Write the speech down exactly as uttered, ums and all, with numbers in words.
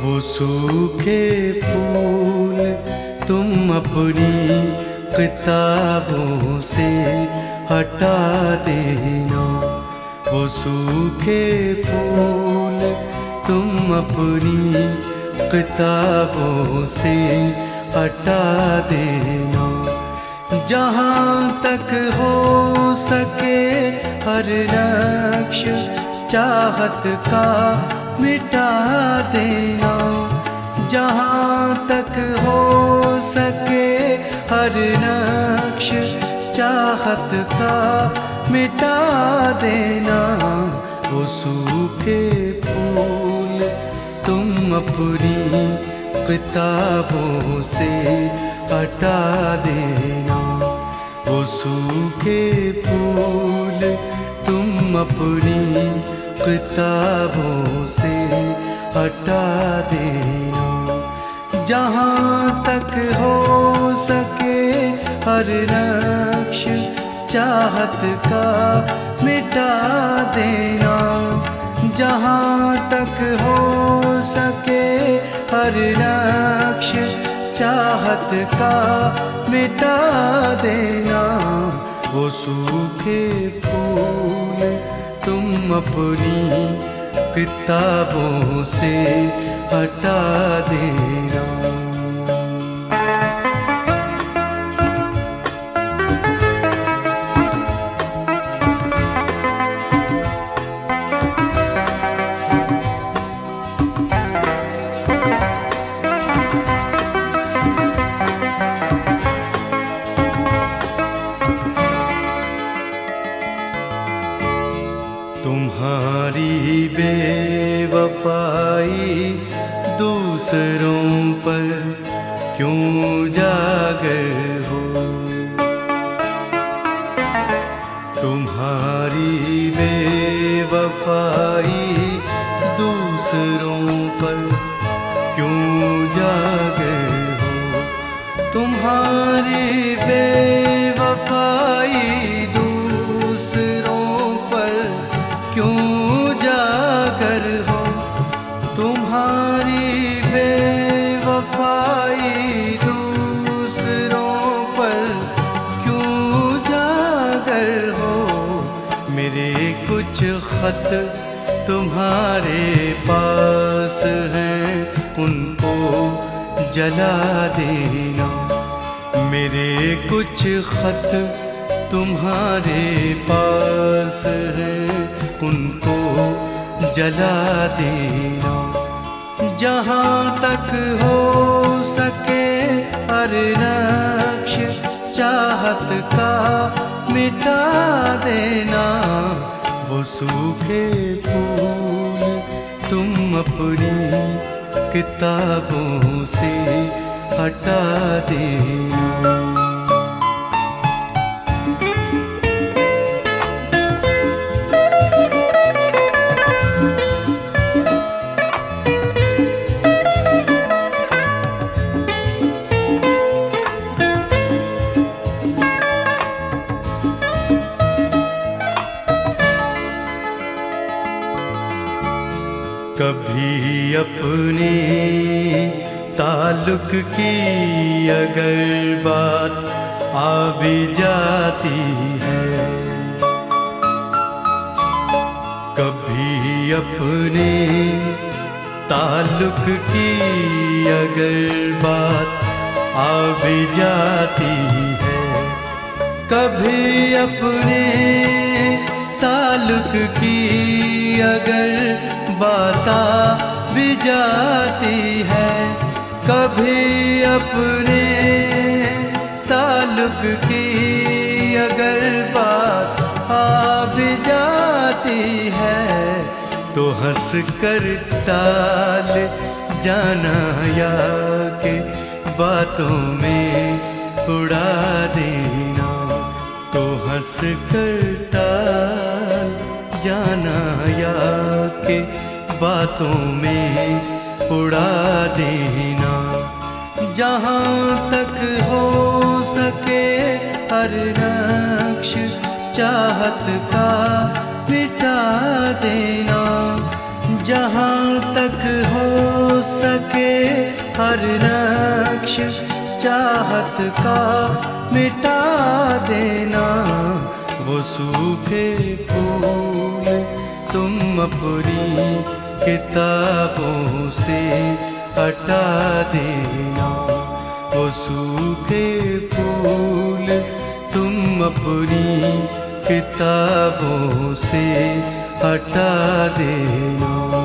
वो सूखे फूल तुम अपनी किताबों से हटा देना। वो सूखे फूल तुम अपनी किताबों से हटा देना। जहाँ तक हो सके हर नक्श चाहत का मिटा देना। जहाँ तक हो सके हर नक्श चाहत का मिटा देना। वो सूखे फूल तुम अपनी किताबों से हटा देना। वो सूखे फूल तुम अपनी किताबों से हटा देना। जहाँ तक हो सके हर नक्श चाहत का मिटा देना। जहाँ तक हो सके हर नक्श चाहत का मिटा देना। वो सूखे फूल तुम अपनी किताबों से हटा देना। तुम्हारी बेवफाई दूसरों पर क्यों जागर हो। तुम्हारी बेवफाई दूसरों पर क्यों जागर हो। तुम्हारी बेवफाई क्यों जागर हो। तुम्हारी बेवफाई दूसरों पर क्यों जागर हो। मेरे कुछ खत तुम्हारे पास हैं उनको जला देना। मेरे कुछ खत तुम्हारे पास हैं उनको जला देना। जहाँ तक हो सके हर नक्श चाहत का मिटा देना। वो सूखे फूल तुम अपनी किताबों से हटा देना। कभी अपने ताल्लुक की अगर बात आ भी जाती है। कभी अपने ताल्लुक की अगर बात आ भी जाती है। कभी अपने ताल्लुक की अगर बात आ भी जाती है। कभी अपने ताल्लुक की अगर बात आ भी जाती है तो हंस कर टाल जाना या के बातों में उड़ा देना। तो हंस कर टाल जाना या के बातों में उड़ा देना। जहाँ तक हो सके हर नक्श चाहत का मिटा देना। जहाँ तक हो सके हर नक्श चाहत का मिटा देना। वो सूखे फूल तुम अपनी किताबों से हटा देना। वो सूखे फूल तुम अपनी किताबों से हटा देना।